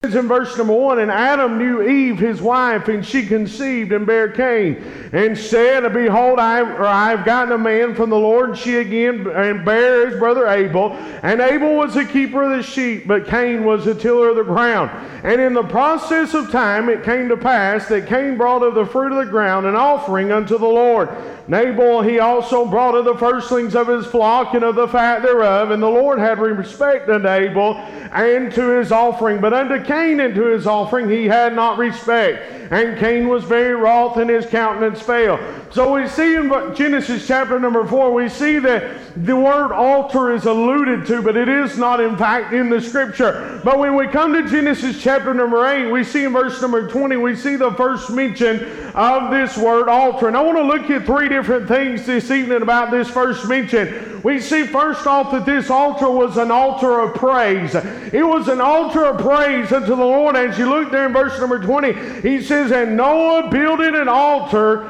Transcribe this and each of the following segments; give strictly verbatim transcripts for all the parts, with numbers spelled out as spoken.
In verse number one, and Adam knew Eve his wife, and she conceived and bare Cain, and said, Behold, I have, or I have gotten a man from the Lord. And she again and bare his brother Abel. And Abel was the keeper of the sheep, but Cain was the tiller of the ground. And in the process of time it came to pass that Cain brought of the fruit of the ground an offering unto the Lord. And Abel he also brought of the firstlings of his flock and of the fat thereof. And the Lord had respect unto Abel and to his offering, but unto Cain and to his offering he had not respect. And Cain was very wroth, and his countenance fell. So we see in Genesis chapter number four, we see that the word altar is alluded to, but it is not in fact in the scripture. But when we come to Genesis chapter number eight, we see in verse number twenty, we see the first mention of this word altar. And I want to look at three different things this evening about this first mention. We see first off that this altar was an altar of praise. It was an altar of praise unto the Lord. As you look there in verse number twenty, he says, And Noah builded an altar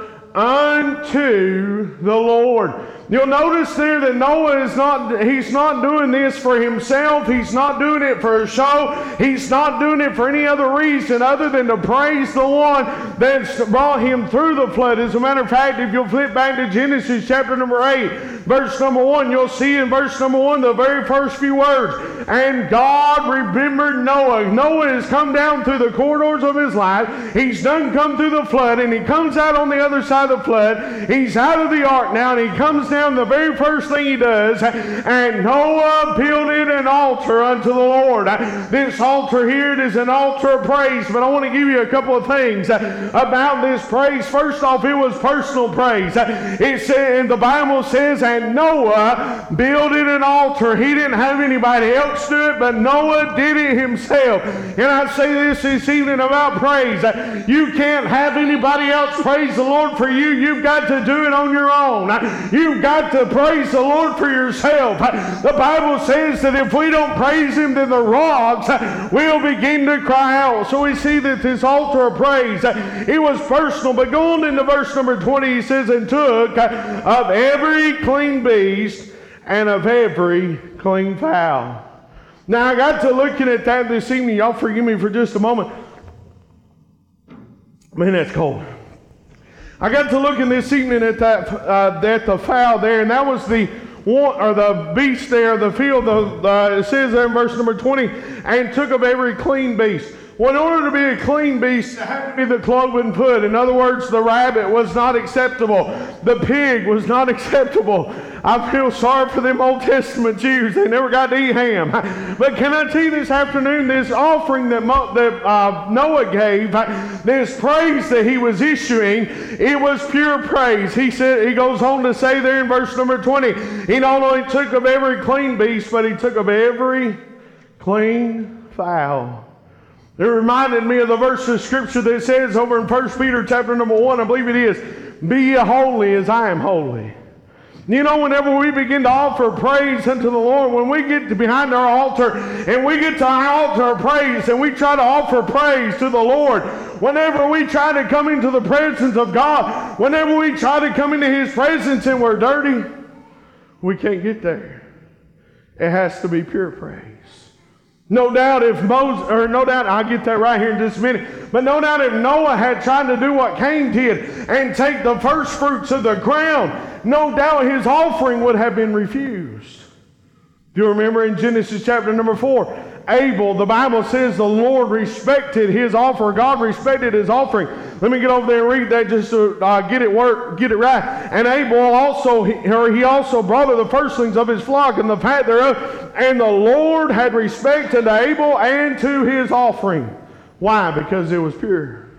unto the Lord. You'll notice there that Noah is not, he's not doing this for himself. He's not doing it for a show. He's not doing it for any other reason other than to praise the one that's brought him through the flood. As a matter of fact, if you'll flip back to Genesis chapter number eight, verse number one, you'll see in verse number one the very first few words, And God remembered Noah. Noah has come down through the corridors of his life. He's done come through the flood, and he comes out on the other side of the flood. He's out of the ark now, and he comes down. The very first thing he does, and Noah builded an altar unto the Lord. This altar here, it is an altar of praise, but I want to give you a couple of things about this praise. First off, it was personal praise. It said, and the Bible says, and Noah builded an altar. He didn't have anybody else do it, but Noah did it himself. And I say this this evening about praise. You can't have anybody else praise the Lord for you. You've got to do it on your own. You've got to praise the Lord for yourself. The Bible says that if we don't praise Him, then the rocks will begin to cry out. So we see that this altar of praise, it was personal. But going into verse number twenty, he says, and took of every clean beast and of every clean fowl. Now I got to looking at that this evening. Y'all forgive me for just a moment. Man, that's cold. I got to looking this evening at that uh, at the fowl there, and that was the one, or the beast there, the field. The, uh, it says there in verse number twenty, and took of every clean beast. Well, in order to be a clean beast, it had to be the cloven foot. In other words, the rabbit was not acceptable. The pig was not acceptable. I feel sorry for them Old Testament Jews. They never got to eat ham. But can I tell you this afternoon, this offering that, Mo, that uh, Noah gave, this praise that he was issuing, it was pure praise. He said, he goes on to say there in verse number twenty, he not only took of every clean beast, but he took of every clean fowl. It reminded me of the verse of Scripture that says over in First Peter chapter number one, I believe it is, Be ye holy as I am holy. You know, whenever we begin to offer praise unto the Lord, when we get to behind our altar and we get to our altar of praise and we try to offer praise to the Lord, whenever we try to come into the presence of God, whenever we try to come into His presence and we're dirty, we can't get there. It has to be pure praise. No doubt if Moses, or no doubt, I'll get that right here in just a minute, but no doubt if Noah had tried to do what Cain did and take the first fruits of the ground, no doubt his offering would have been refused. Do you remember in Genesis chapter number four, Abel, the Bible says the Lord respected his offer. God respected his offering. Let me get over there and read that just to uh, get it work, get it right. And Abel also, he, or he also brought of the firstlings of his flock and the fat thereof. And the Lord had respect unto Abel and to his offering. Why? Because it was pure.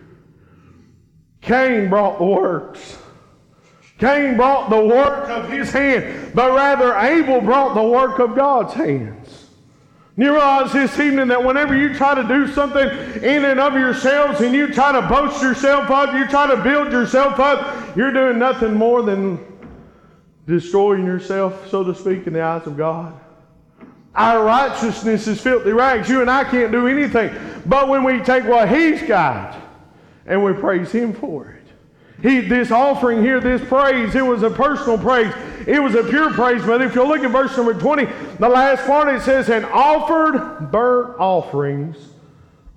Cain brought the works. Cain brought the work of his hand, but rather Abel brought the work of God's hands. You realize this evening that whenever you try to do something in and of yourselves and you try to boast yourself up, you try to build yourself up, you're doing nothing more than destroying yourself, so to speak, in the eyes of God. Our righteousness is filthy rags. You and I can't do anything. But when we take what He's got and we praise Him for it. He, this offering here, this praise, it was a personal praise. It was a pure praise. But if you look at verse number twenty, the last part, it says, and offered burnt offerings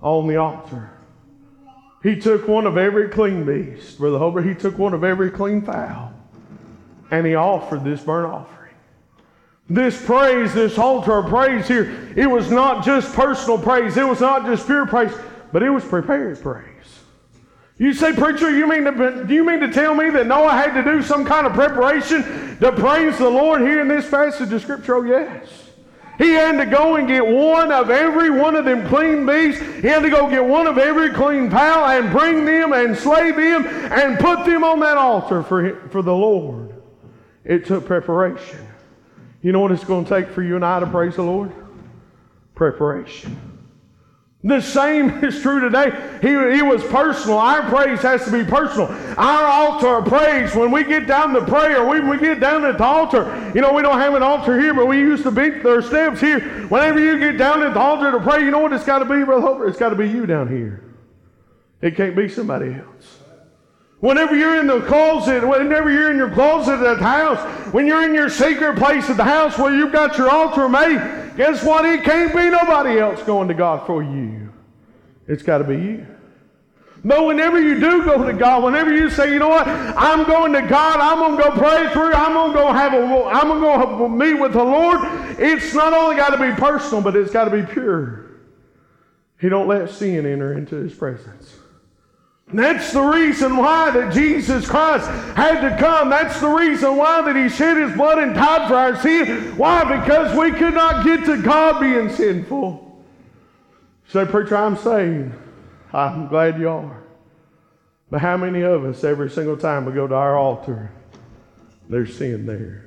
on the altar. He took one of every clean beast, Brother Holbert. He took one of every clean fowl, and he offered this burnt offering. This praise, this altar of praise here, it was not just personal praise. It was not just pure praise, but it was prepared praise. You say, preacher, you mean to, do you mean to tell me that Noah had to do some kind of preparation to praise the Lord here in this passage of Scripture? Oh, yes. He had to go and get one of every one of them clean beasts. He had to go get one of every clean fowl and bring them and slay them and put them on that altar for, for the Lord. It took preparation. You know what it's going to take for you and I to praise the Lord? Preparation. The same is true today. He, it was personal. Our praise has to be personal. Our altar of praise, when we get down to prayer, when we get down at the altar, you know, we don't have an altar here, but we used to beat their steps here. Whenever you get down at the altar to pray, you know what it's got to be, Brother Hoper? It's got to be you down here. It can't be somebody else. Whenever you're in the closet, whenever you're in your closet at the house, when you're in your secret place at the house where you've got your altar made, guess what? It can't be nobody else going to God for you. It's got to be you. But whenever you do go to God, whenever you say, you know what, I'm going to God, I'm going to go pray through, I'm going to go have a, I'm going to go meet with the Lord, it's not only got to be personal, but it's got to be pure. He don't let sin enter into His presence. And that's the reason why that Jesus Christ had to come. That's the reason why that He shed His blood and died for our sin. Why? Because we could not get to God being sinful. Say, preacher, I'm saved. I'm glad you are. But how many of us, every single time we go to our altar, there's sin there?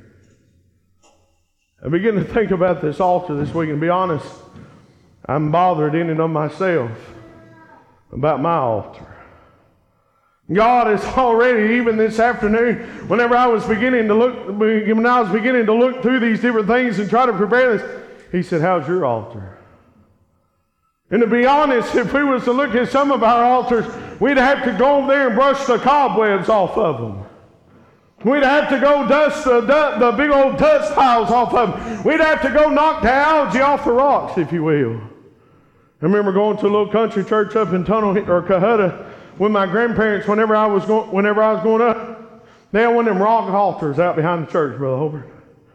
I begin to think about this altar this week, and be honest, I'm bothered in and of myself about my altar. God is already, even this afternoon, whenever I was beginning to look, when I was beginning to look through these different things and try to prepare this, He said, how's your altar? And to be honest, if we was to look at some of our altars, we'd have to go over there and brush the cobwebs off of them. We'd have to go dust the, the big old dust piles off of them. We'd have to go knock the algae off the rocks, if you will. I remember going to a little country church up in Tunnel or Cohutta with my grandparents whenever I was going whenever I was going up. They had one of them rock altars out behind the church, Brother Holbert.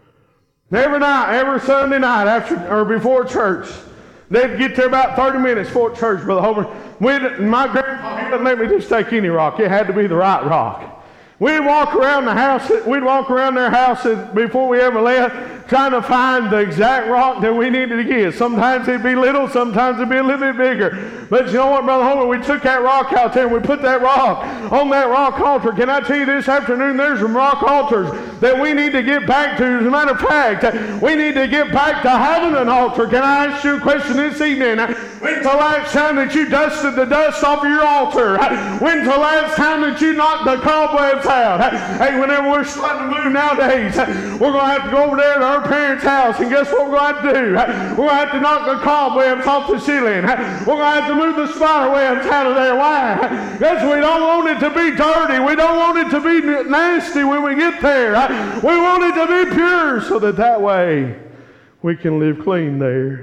Every night, every Sunday night after or before church, they'd get there about thirty minutes before church, Brother Holbert. We'd, my grandpa, he didn't let me just take any rock. It had to be the right rock. We'd walk around the house, we'd walk around their house before we ever left, trying to find the exact rock that we needed to get. Sometimes it'd be little, sometimes it'd be a little bit bigger. But you know what, Brother Homer, we took that rock out there and we put that rock on that rock altar. Can I tell you this afternoon, there's some rock altars that we need to get back to. As a matter of fact, we need to get back to having an altar. Can I ask you a question this evening? When's the last time that you dusted the dust off of your altar? When's the last time that you knocked the cobwebs out? Hey, whenever we're starting to move nowadays, we're going to have to go over there to our parents' house, and guess what we're going to have to do? We're going to have to knock the cobwebs off the ceiling. We're going to have to move the spider webs out of there. Why? Because we don't want it to be dirty. We don't want it to be nasty when we get there. We want it to be pure so that that way we can live clean there.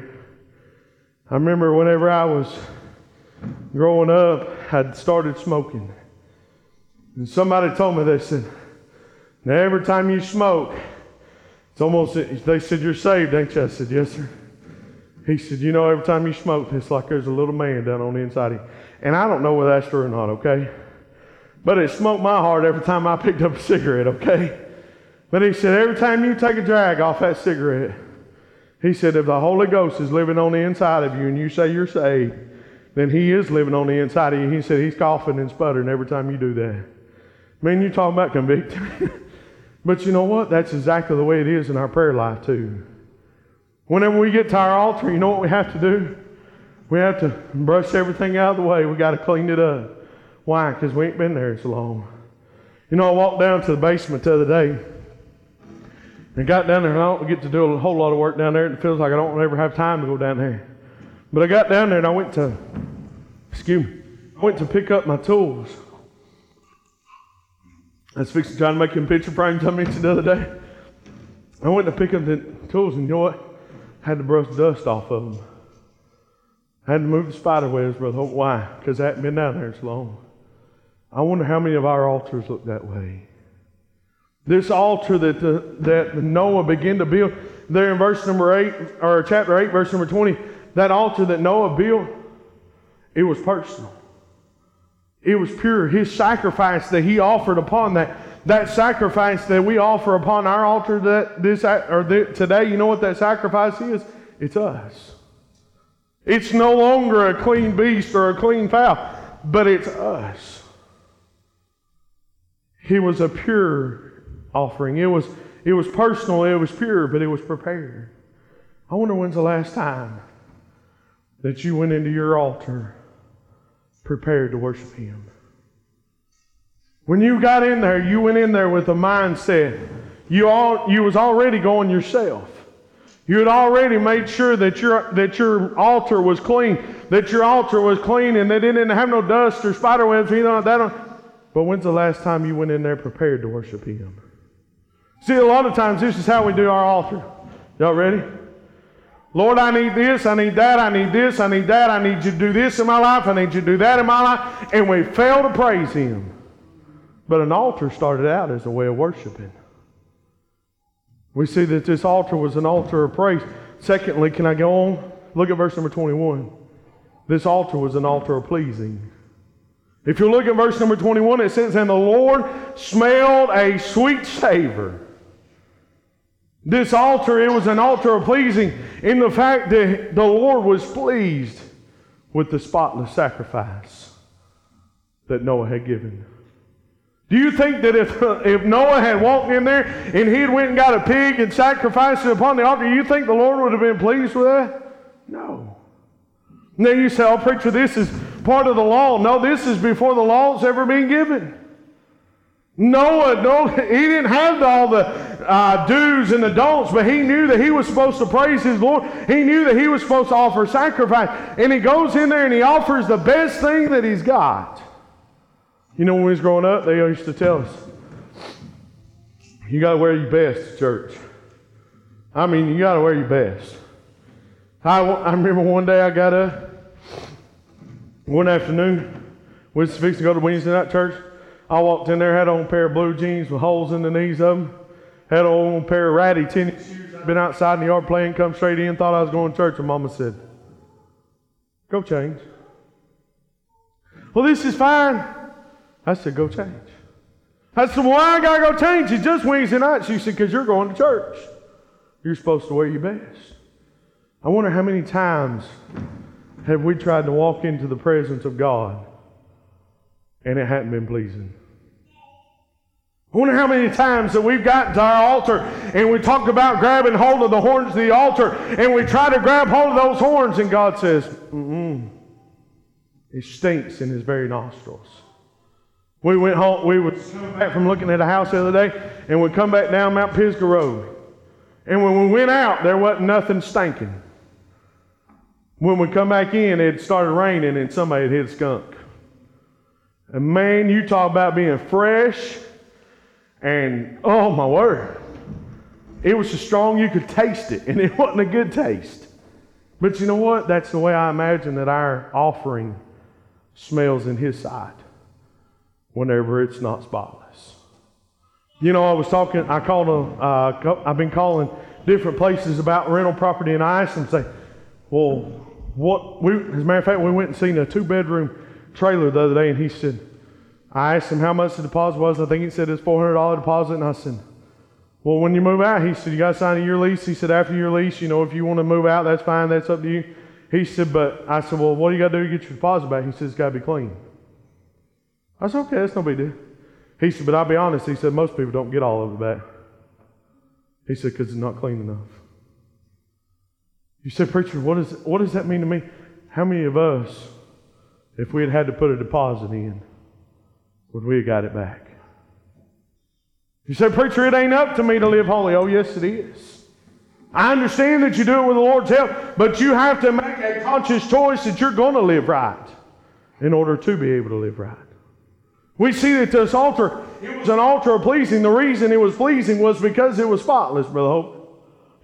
I remember whenever I was growing up, I'd started smoking. And somebody told me, they said, now every time you smoke, it's almost, they said, you're saved, ain't you? I said, yes, sir. He said, you know, every time you smoke, it's like there's a little man down on the inside of you. And I don't know whether that's true or not, okay? But it smoked my heart every time I picked up a cigarette, okay? But he said, every time you take a drag off that cigarette, he said, if the Holy Ghost is living on the inside of you and you say you're saved, then He is living on the inside of you. He said He's coughing and sputtering every time you do that. Man, you're talking about convicting. But you know what? That's exactly the way it is in our prayer life too. Whenever we get to our altar, you know what we have to do? We have to brush everything out of the way. We got to clean it up. Why? Because we ain't been there so long. You know, I walked down to the basement the other day and got down there, and I don't get to do a whole lot of work down there. It feels like I don't ever have time to go down there. But I got down there and I went to, excuse me, I went to pick up my tools. I was fixing trying to make them picture frames I mentioned the other day. I went to pick up the tools, and you know what? I had to brush dust off of them. I had to move the spider webs, Brother Hope. Why? Because I hadn't been down there so long. I wonder how many of our altars look that way. This altar that the, that Noah began to build, there in verse number eight, or chapter eight, verse number twenty, that altar that Noah built, it was personal. It was pure. His sacrifice that he offered upon that, that sacrifice that we offer upon our altar that this or the, today, you know what that sacrifice is? It's us. It's no longer a clean beast or a clean fowl, but it's us. It was a pure offering. It was, it was personal, it was pure, but it was prepared. I wonder when's the last time that you went into your altar prepared to worship Him. When you got in there, you went in there with a mindset. You all you was already going yourself. You had already made sure that your that your altar was clean, that your altar was clean, and they didn't have no dust or spider webs or anything like that. But when's the last time you went in there prepared to worship Him? See, a lot of times this is how we do our altar. Y'all ready? Lord, I need this, I need that, I need this, I need that, I need you to do this in my life, I need you to do that in my life, and we fail to praise Him. But an altar started out as a way of worshiping. We see that this altar was an altar of praise. Secondly, can I go on? Look at verse number twenty-one. This altar was an altar of pleasing. If you look at verse number twenty-one, it says, and the Lord smelled a sweet savor. This altar, it was an altar of pleasing in the fact that the Lord was pleased with the spotless sacrifice that Noah had given. Do you think that if, if Noah had walked in there and he had went and got a pig and sacrificed it upon the altar, you think the Lord would have been pleased with that? No. Now you say, oh, preacher, this is part of the law. No, this is before the law's ever been given. Noah, no, he didn't have all the uh, do's and the don'ts, but he knew that he was supposed to praise his Lord. He knew that he was supposed to offer sacrifice. And he goes in there and he offers the best thing that he's got. You know, when we was growing up, they used to tell us, you got to wear your best to church. I mean, you got to wear your best. I, I remember one day I got up, one afternoon, we was fixing to go to Wednesday night church. I walked in there, had on a pair of blue jeans with holes in the knees of them, had on a pair of ratty tennis shoes. I'd been outside in the yard playing, come straight in, thought I was going to church, and Mama said, go change. Well, this is fine. I said, go change. I said, well, why I got to go change? It's just Wednesday night. She said, because you're going to church. You're supposed to wear your best. I wonder how many times have we tried to walk into the presence of God and it hadn't been pleasing. I wonder how many times that we've gotten to our altar and we talked about grabbing hold of the horns of the altar and we try to grab hold of those horns and God says, mm-mm. It stinks in His very nostrils. We went home, we would come back from looking at a house the other day and we'd come back down Mount Pisgah Road. And when we went out, there wasn't nothing stinking. When we come back in, it started raining and somebody had hit a skunk. And man, you talk about being fresh and, oh my word, it was so strong you could taste it and it wasn't a good taste. But you know what? That's the way I imagine that our offering smells in His sight whenever it's not spotless. You know, I was talking, I called a, uh, I've been calling different places about rental property, and I asked them, say, well, what, we, as a matter of fact, we went and seen a two-bedroom trailer the other day, and he said, I asked him how much the deposit was. I think he said it's four hundred dollars deposit, and I said, well, when you move out, he said, you got to sign a year lease. He said, after your lease, you know, if you want to move out, that's fine, that's up to you. He said, but I said, well, what do you got to do to get your deposit back? He said, it's got to be clean. I said, okay, that's no big deal. He said, but I'll be honest, he said, most people don't get all of it back. He said, because it's not clean enough. You said, preacher, what, is, what does that mean to me? How many of us, if we had had to put a deposit in, would we have got it back? You said, preacher, it ain't up to me to live holy. Oh, yes, it is. I understand that you do it with the Lord's help, but you have to make a conscious choice that you're going to live right in order to be able to live right. We see that this altar, it was an altar of pleasing. The reason it was pleasing was because it was spotless, Brother Hope.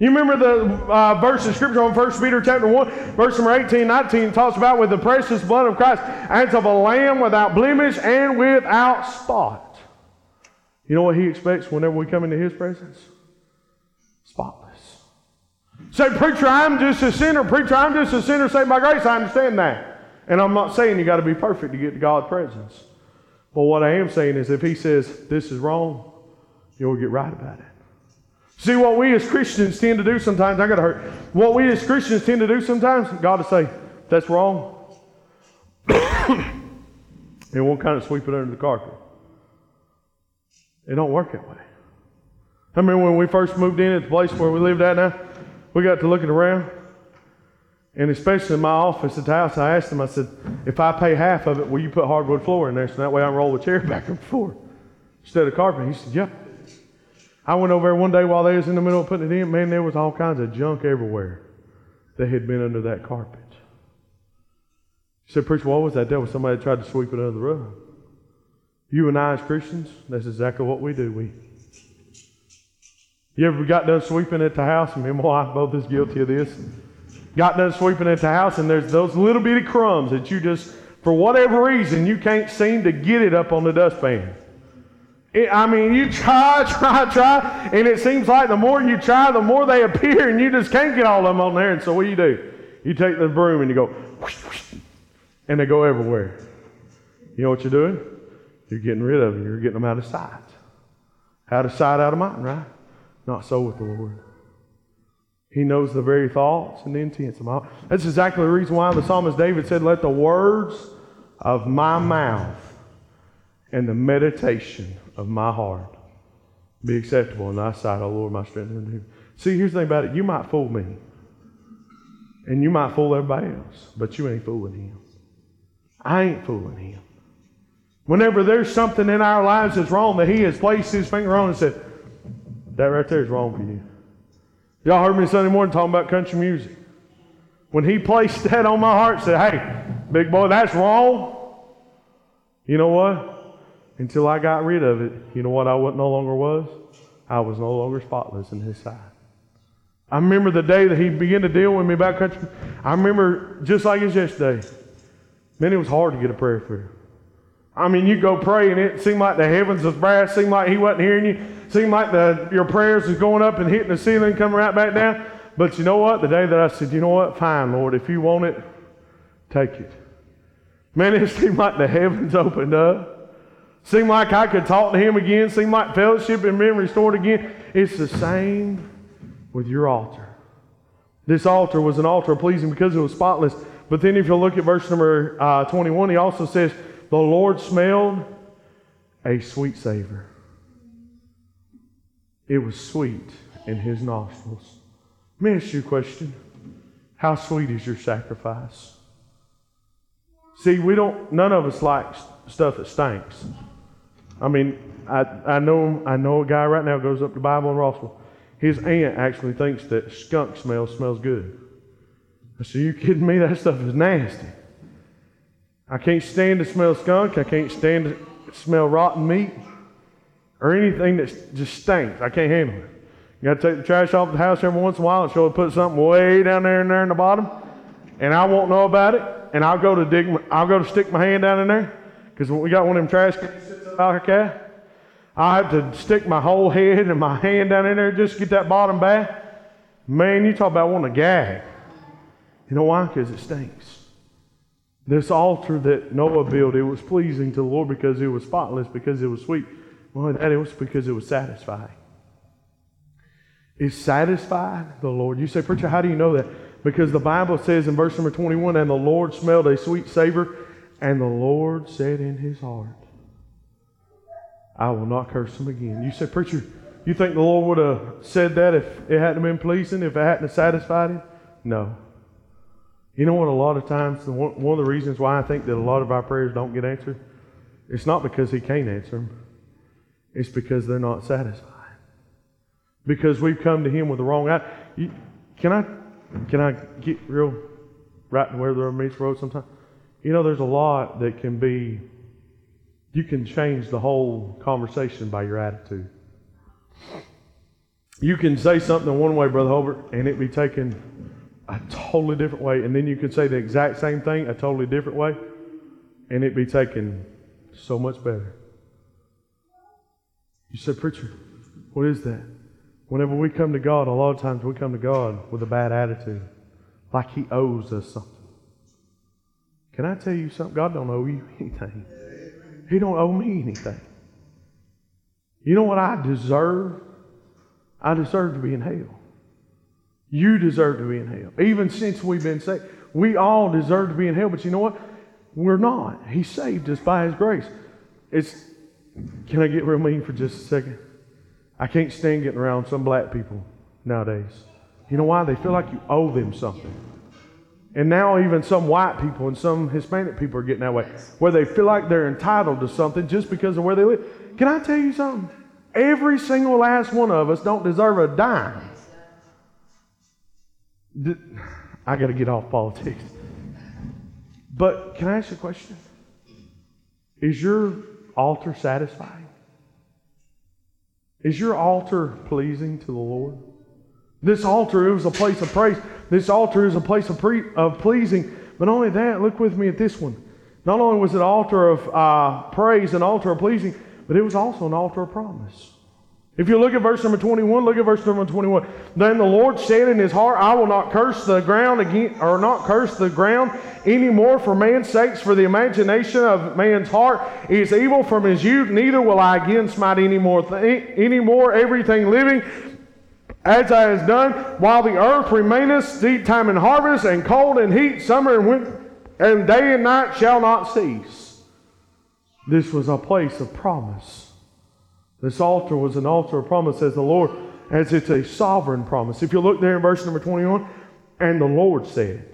You remember the uh, verse of Scripture on First Peter chapter one, verse number eighteen, nineteen, talks about with the precious blood of Christ as of a lamb without blemish and without spot. You know what he expects whenever we come into his presence? Spotless. Say, preacher, I'm just a sinner. Preacher, I'm just a sinner saved by grace. I understand that. And I'm not saying you got to be perfect to get to God's presence. But what I am saying is if he says this is wrong, you'll get right about it. See, what we as Christians tend to do sometimes, I got to hurt. What we as Christians tend to do sometimes, God will say, that's wrong. And we'll kind of sweep it under the carpet. It don't work that way. I remember when we first moved in at the place where we lived at now, we got to looking around. And especially in my office at the house, I asked him, I said, if I pay half of it, will you put hardwood floor in there so that way I can roll the chair back and forth instead of carpet? He said, yeah. I went over there one day while they was in the middle of putting it in. Man, there was all kinds of junk everywhere that had been under that carpet. He said, preacher, what was that? That was somebody that tried to sweep it under the rug. You and I as Christians, that's exactly what we do. We. You ever got done sweeping at the house? And me and my wife both is guilty of this. Got done sweeping at the house, and there's those little bitty crumbs that you just, for whatever reason, you can't seem to get it up on the dustpan. It, I mean, you try, try, try, and it seems like the more you try, the more they appear, and you just can't get all of them on there. And so what do you do? You take the broom and you go, whoosh, whoosh, and they go everywhere. You know what you're doing? You're getting rid of them. You're getting them out of sight. Out of sight, out of mind, right? Not so with the Lord. He knows the very thoughts and the intents of my heart. That's exactly the reason why the psalmist David said, let the words of my mouth and the meditation of my heart be acceptable in thy sight, O Lord, my strength and redeemer. See, here's the thing about it. You might fool me. And you might fool everybody else. But you ain't fooling him. I ain't fooling him. Whenever there's something in our lives that's wrong that he has placed his finger on and said, that right there is wrong for you. Y'all heard me Sunday morning talking about country music. When he placed that on my heart and said, hey, big boy, that's wrong. You know what? Until I got rid of it, you know what I no longer was? I was no longer spotless in his sight. I remember the day that he began to deal with me about country. I remember just like it's yesterday. Man, it was hard to get a prayer through. I mean, you go pray and it seemed like the heavens was brass. It seemed like he wasn't hearing you. It seemed like the, your prayers was going up and hitting the ceiling, coming right back down. But you know what? The day that I said, you know what? Fine, Lord. If you want it, take it. Man, it seemed like the heavens opened up. Seemed like I could talk to him again. Seemed like fellowship had been restored again. It's the same with your altar. This altar was an altar pleasing because it was spotless. But then if you look at verse number uh, twenty-one, he also says, the Lord smelled a sweet savor. It was sweet in his nostrils. Let me ask you a question. How sweet is your sacrifice? See, we don't, none of us like stuff that stinks. I mean, I, I know I know a guy right now goes up to Bible in Rossville. His aunt actually thinks that skunk smell smells good. I said, you kidding me? That stuff is nasty. I can't stand to smell skunk. I can't stand to smell rotten meat or anything that just stinks. I can't handle it. You got to take the trash off the house every once in a while and she'll put something way down there and there in the bottom, and I won't know about it. And I'll go to dig. My, I'll go to stick my hand down in there because we got one of them trash cans out here, cat. I have to stick my whole head and my hand down in there just to get that bottom back. Man, you talk about wanting to gag. You know why? Because it stinks. This altar that Noah built, it was pleasing to the Lord because it was spotless, because it was sweet. Well, that it was because it was satisfying. It satisfied the Lord. You say, preacher, how do you know that? Because the Bible says in verse number twenty-one, and the Lord smelled a sweet savor, and the Lord said in his heart, I will not curse him again. You say, preacher, you think the Lord would have said that if it hadn't been pleasing, if it hadn't satisfied him? No. You know what, a lot of times, one of the reasons why I think that a lot of our prayers don't get answered, it's not because he can't answer them. It's because they're not satisfied. Because we've come to him with the wrong eye. You, can I can I get real right to where the rubber meets the road sometimes? You know, there's a lot that can be, you can change the whole conversation by your attitude. You can say something one way, Brother Holbert, and it be taken a totally different way. And then you can say the exact same thing a totally different way, and it be taken so much better. You say, preacher, what is that? Whenever we come to God, a lot of times we come to God with a bad attitude, like He owes us something. Can I tell you something? God don't owe you anything. He don't owe me anything. You know what I deserve? I deserve to be in hell. You deserve to be in hell. Even since we've been saved, we all deserve to be in hell. But you know what? We're not. He saved us by His grace. It's. Can I get real mean for just a second? I can't stand getting around some black people nowadays. You know why? They feel like you owe them something. And now even some white people and some Hispanic people are getting that way, where they feel like they're entitled to something just because of where they live. Can I tell you something? Every single last one of us don't deserve a dime. I got to get off politics. But can I ask you a question? Is your altar satisfying? Is your altar pleasing to the Lord? This altar, it was a place of praise. This altar is a place of, pre- of pleasing. But not only that, look with me at this one. Not only was it an altar of uh, praise, an altar of pleasing, but it was also an altar of promise. If you look at verse number twenty-one, look at verse number twenty-one. Then the Lord said in His heart, I will not curse the ground again, or not curse the ground anymore for man's sakes, for the imagination of man's heart is evil from his youth. Neither will I again smite any more, th- any more everything living, as I has done, while the earth remaineth, seed time and harvest, and cold and heat, summer and winter, and day and night shall not cease. This was a place of promise. This altar was an altar of promise, says the Lord, as it's a sovereign promise. If you look there in verse number twenty-one, and the Lord said.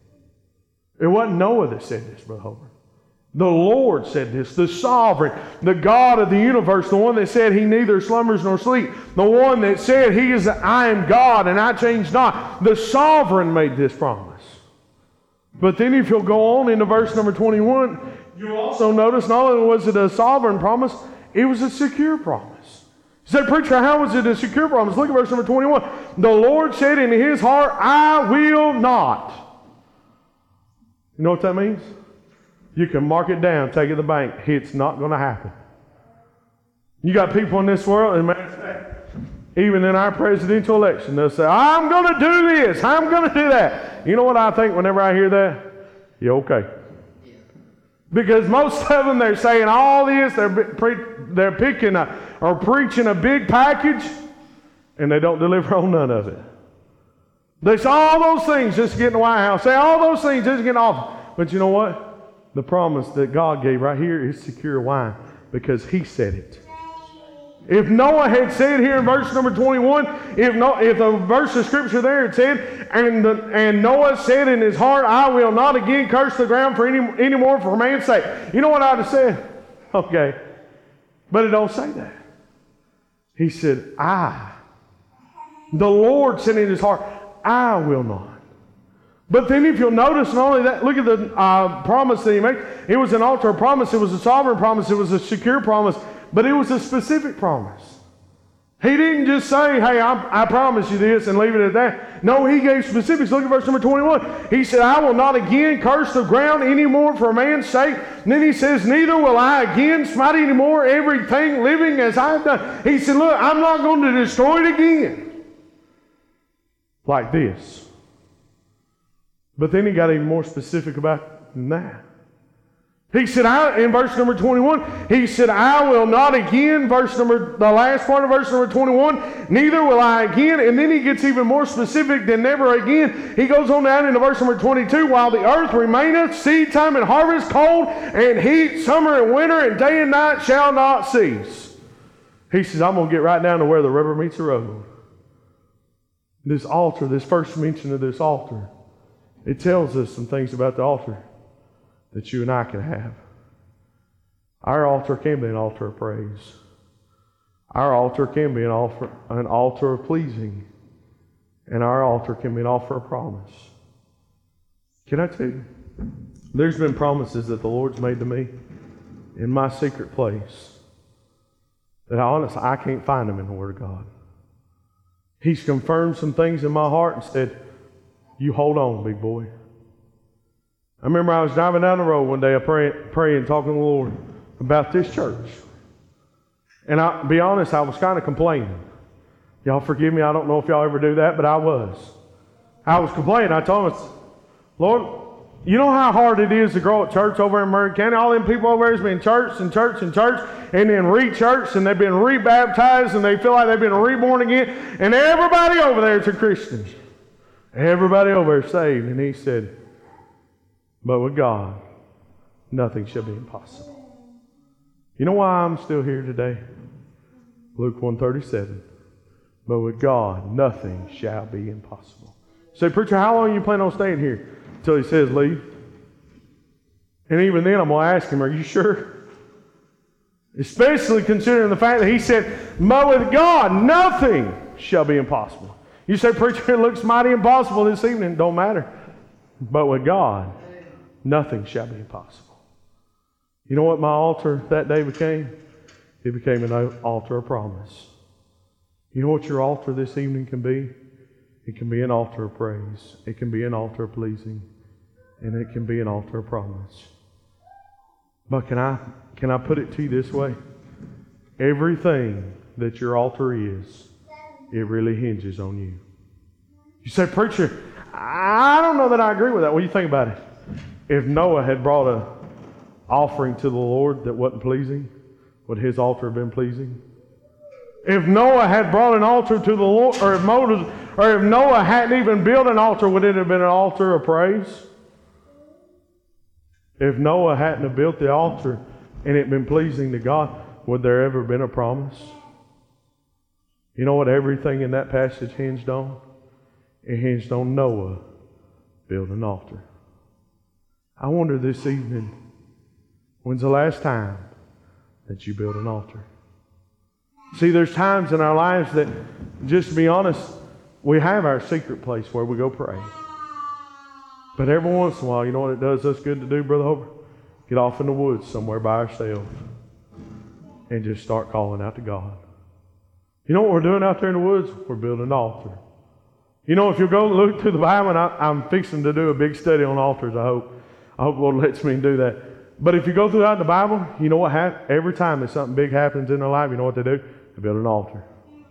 It wasn't Noah that said this, Brother Holbert. The Lord said this, the sovereign, the God of the universe, the one that said He neither slumbers nor sleep, the one that said He is, I am God and I change not. The sovereign made this promise. But then if you'll go on into verse number twenty-one, you'll also notice not only was it a sovereign promise, it was a secure promise. You say, preacher, how was it a secure promise? Look at verse number twenty-one. The Lord said in His heart, I will not. You know what that means? You can mark it down, take it to the bank. It's not going to happen. You got people in this world, and man, even in our presidential election, they'll say, I'm going to do this, I'm going to do that. You know what I think whenever I hear that? Yeah, okay. Because most of them, they're saying all this, they're, pre- they're picking a, or preaching a big package, and they don't deliver on none of it. They say all those things just to get in the White House, say all those things just to get in office. But you know what? The promise that God gave right here is secure. Why? Because He said it. If Noah had said here in verse number twenty-one, if no, if the verse of Scripture there it said, and the, and Noah said in his heart, I will not again curse the ground for any, any more for man's sake. You know what I'd have said? Okay. But it don't say that. He said, I. The Lord said in His heart, I will not. But then if you'll notice, not only that, look at the uh, promise that He made. It was an altar of promise. It was a sovereign promise. It was a secure promise. But it was a specific promise. He didn't just say, hey, I, I promise you this and leave it at that. No, He gave specifics. Look at verse number twenty-one. He said, I will not again curse the ground anymore for man's sake. And then He says, neither will I again smite anymore everything living as I have done. He said, look, I'm not going to destroy it again. Like this. But then He got even more specific about that. He said, I, in verse number twenty-one, He said, I will not again, verse number, the last part of verse number twenty-one, neither will I again. And then He gets even more specific than never again. He goes on down into verse number twenty-two, while the earth remaineth, seed time and harvest, cold and heat, summer and winter, and day and night shall not cease. He says, I'm going to get right down to where the rubber meets the road. This altar, this first mention of this altar, it tells us some things about the altar that you and I can have. Our altar can be an altar of praise. Our altar can be an altar, an altar of pleasing. And our altar can be an altar of promise. Can I tell you? There's been promises that the Lord's made to me in my secret place that I honestly, I can't find them in the Word of God. He's confirmed some things in my heart and said, you hold on, big boy. I remember I was driving down the road one day, I pray, praying, talking to the Lord about this church. And I'll be honest, I was kind of complaining. Y'all forgive me, I don't know if y'all ever do that, but I was. I was complaining. I told him, Lord, you know how hard it is to grow a church over in Murray County? All them people over there has been church and church and church, and then re-churched, and they've been rebaptized, and they feel like they've been reborn again, and everybody over there is a Christian. Everybody over there is saved. And he said, but with God, nothing shall be impossible. You know why I'm still here today? Luke one thirty-seven. But with God, nothing shall be impossible. Say, preacher, how long are you planning on staying here? Until he says leave. And even then, I'm going to ask him, are you sure? Especially considering the fact that he said, but with God, nothing shall be impossible. You say, preacher, it looks mighty impossible this evening. Don't matter. But with God, nothing shall be impossible. You know what my altar that day became? It became an altar of promise. You know what your altar this evening can be? It can be an altar of praise. It can be an altar of pleasing. And it can be an altar of promise. But can I, can I put it to you this way? Everything that your altar is, it really hinges on you. You say, preacher, I don't know that I agree with that. What do you think about it? If Noah had brought an offering to the Lord that wasn't pleasing, would his altar have been pleasing? If Noah had brought an altar to the Lord, or if Moses, or if Noah hadn't even built an altar, would it have been an altar of praise? If Noah hadn't have built the altar and it been pleasing to God, would there ever been a promise? You know what everything in that passage hinged on? It hinged on Noah building an altar. I wonder this evening, when's the last time that you built an altar? See, there's times in our lives that, just to be honest, we have our secret place where we go pray. But every once in a while, you know what it does us good to do, Brother Hober? Get off in the woods somewhere by ourselves and just start calling out to God. You know what we're doing out there in the woods? We're building an altar. You know, if you go look through the Bible, and I, I'm fixing to do a big study on altars, I hope. I hope the Lord lets me do that. But if you go throughout the Bible, you know what happens? Every time that something big happens in their life, you know what they do? They build an altar.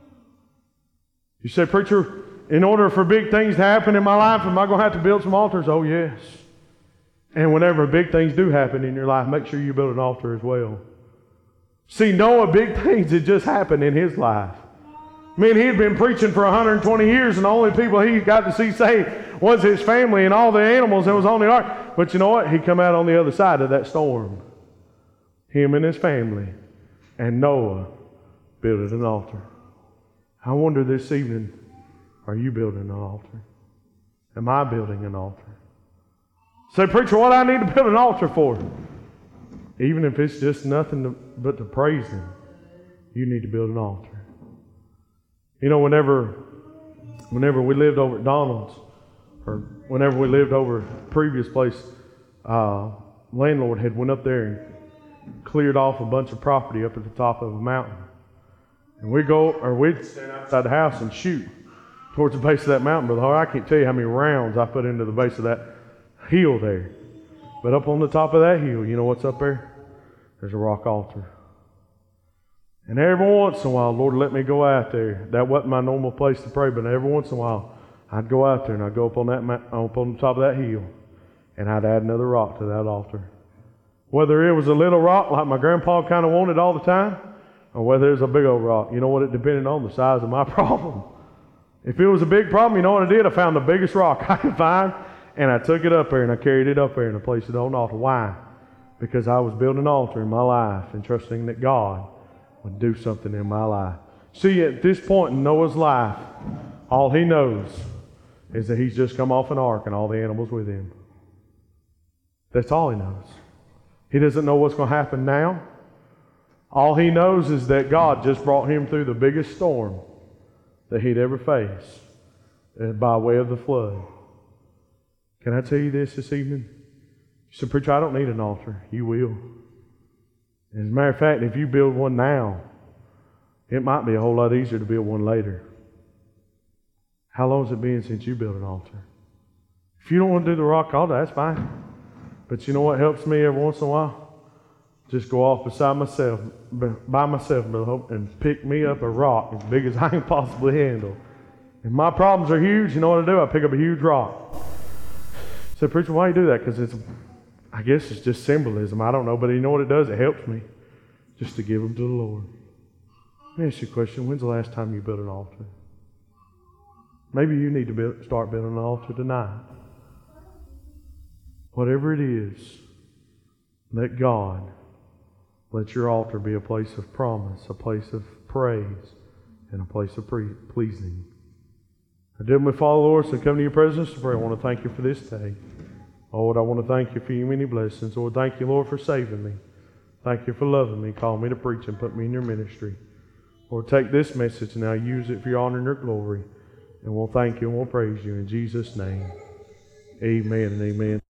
You say, preacher, in order for big things to happen in my life, am I going to have to build some altars? Oh, yes. And whenever big things do happen in your life, make sure you build an altar as well. See, Noah, big things had just happened in his life. I mean, he had been preaching for one hundred twenty years, and the only people he got to see saved was his family and all the animals that was on the ark. But you know what? He come out on the other side of that storm. Him and his family. And Noah built an altar. I wonder this evening, are you building an altar? Am I building an altar? Say, preacher, what do I need to build an altar for? Even if it's just nothing to, but to praise Him, you need to build an altar. You know, whenever, whenever we lived over at Donald's, or whenever we lived over at the previous place, uh, landlord had went up there and cleared off a bunch of property up at the top of a mountain. And we'd go, or we'd stand outside the house and shoot towards the base of that mountain, Brother Howard. I can't tell you how many rounds I put into the base of that hill there. But up on the top of that hill, you know what's up there? There's a rock altar. And every once in a while, Lord, let me go out there. That wasn't my normal place to pray, but every once in a while, I'd go out there and I'd go up on that up on the top of that hill, and I'd add another rock to that altar. Whether it was a little rock like my grandpa kind of wanted all the time, or whether it was a big old rock, you know what? It depended on the size of my problem. If it was a big problem, you know what I did? I found the biggest rock I could find, and I took it up there and I carried it up there and I placed it on the altar. Why? Because I was building an altar in my life and trusting that God would do something in my life. See, at this point in Noah's life, all he knows is that he's just come off an ark and all the animals with him. That's all he knows. He doesn't know what's going to happen now. All he knows is that God just brought him through the biggest storm that he'd ever faced by way of the flood. Can I tell you this this evening? You say, preacher, I don't need an altar. You will. As a matter of fact, if you build one now, it might be a whole lot easier to build one later. How long has it been since you built an altar? If you don't want to do the rock altar, that's fine. But you know what helps me every once in a while? Just go off beside myself, by myself, Brother Hope, and pick me up a rock as big as I can possibly handle. If my problems are huge, you know what I do? I pick up a huge rock. I said, preacher, why do you do that? Because it's, I guess it's just symbolism. I don't know, but you know what it does? It helps me just to give them to the Lord. Let me ask you a question. When's the last time you built an altar? Maybe you need to build, start building an altar tonight. Whatever it is, let God, let your altar be a place of promise, a place of praise, and a place of pre- pleasing. I did my Father, Lord, so come to your presence to pray. I want to thank you for this day. Lord, I want to thank you for your many blessings. Lord, thank you, Lord, for saving me. Thank you for loving me, calling me to preach and put me in your ministry. Lord, take this message and now use it for your honor and your glory. And we'll thank you and we'll praise you in Jesus' name. Amen and amen.